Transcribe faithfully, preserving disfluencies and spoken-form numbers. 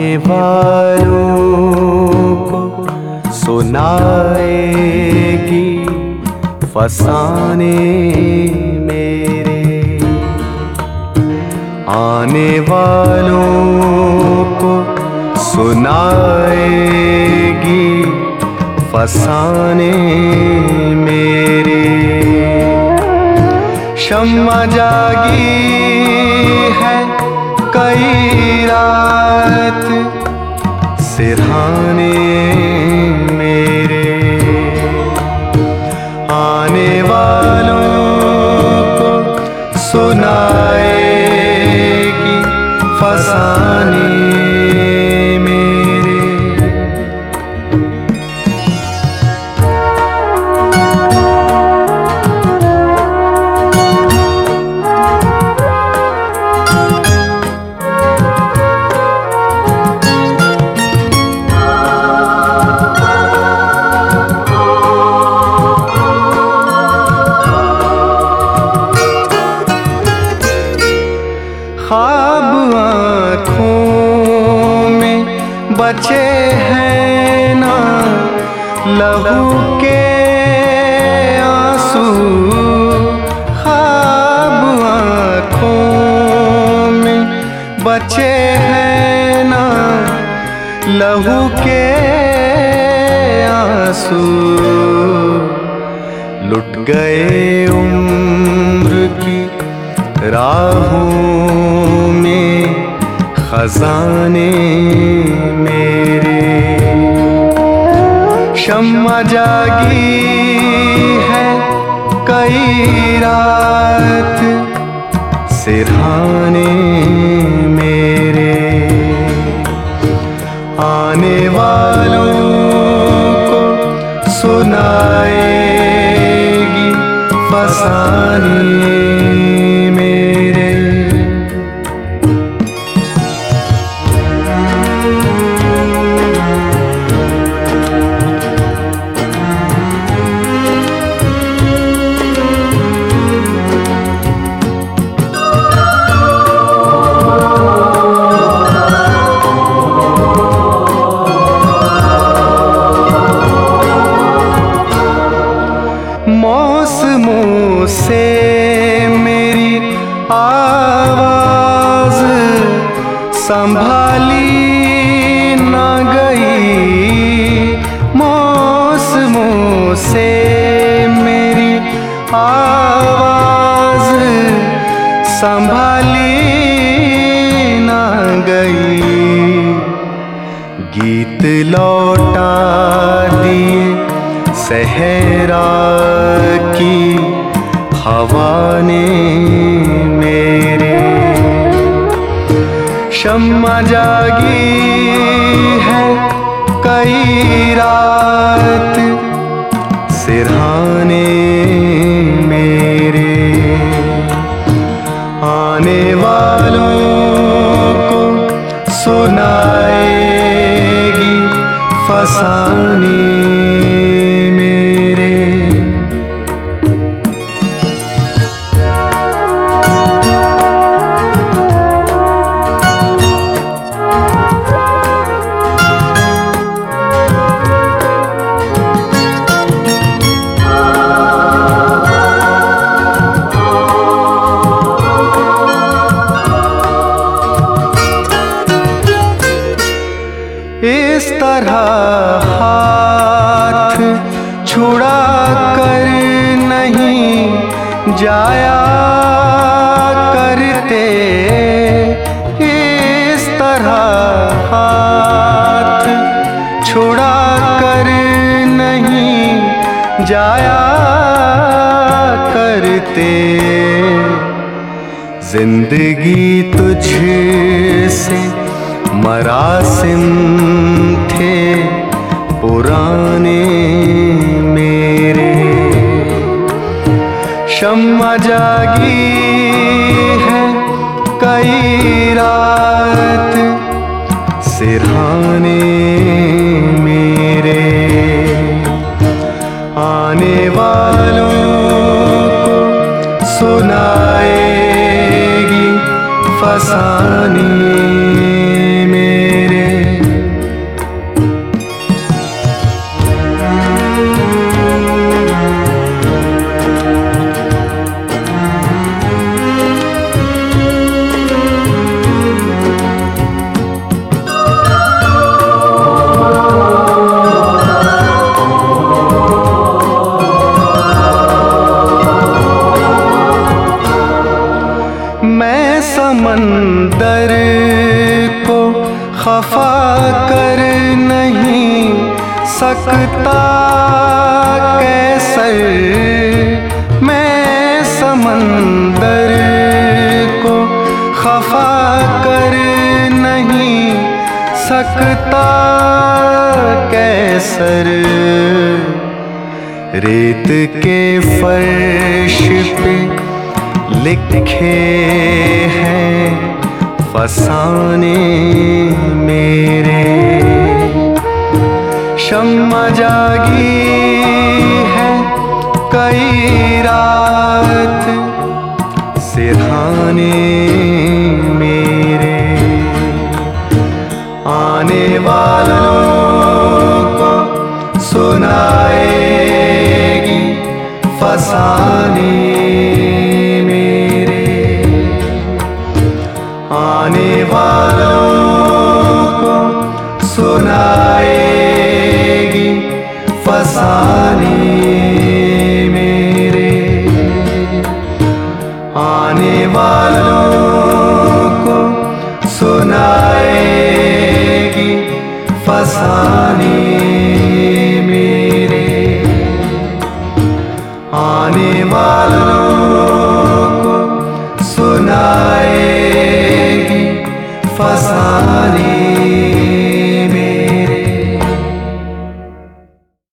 आने वालों को सुनाएगी फसाने मेरे। आने वालों को सुनाएगी फसाने मेरे। शम्मा जागी है कई रात सिरहाने मेरे। आने वालों को सुनाएगी फसाने मेरे। ख्वाब आँखों में बचे हैं ना लहू के आंसू। ख्वाब आँखों में बचे हैं ना लहू के आंसू। लुट गए उम्र की राहों में खजाने मेरे। शम्मा जागी है कई रात सिरहाने मेरे। आने वालों को सुनाएगी फसाने मेरे। मौसमों से मेरी आवाज संभाली न गई। मौसमों से मेरी आवाज संभाली न गई। गीत लौटा दिए सहरा की हवा ने मेरे। शम्मा जागी है कई रात सिरहाने मेरे। आने वालों को सुनाएगी फसाने मेरे। इस तरह हाथ छुड़ा कर नहीं जाया करते। इस तरह हाथ छुड़ा कर नहीं जाया करते। जिंदगी तुझसे मरासिम थे पुराने मेरे। शम्मा जागी है कई रात सिरहाने मेरे। आने वालों को सुनाएगी फसाने मेरे। समंदर को खफा कर नहीं सकता कैसर। मैं समंदर को खफा कर नहीं सकता कैसर। रेत के फर्श पे लिखे हैं फसाने मेरे। शम्मा जागी है कई रात सिरहाने मेरे। आने वालों को सुनाएगी फसाने मेरे। आने वालों को सुनाएगी फसाने मेरे। आने वालों को सुनाएगी फसाने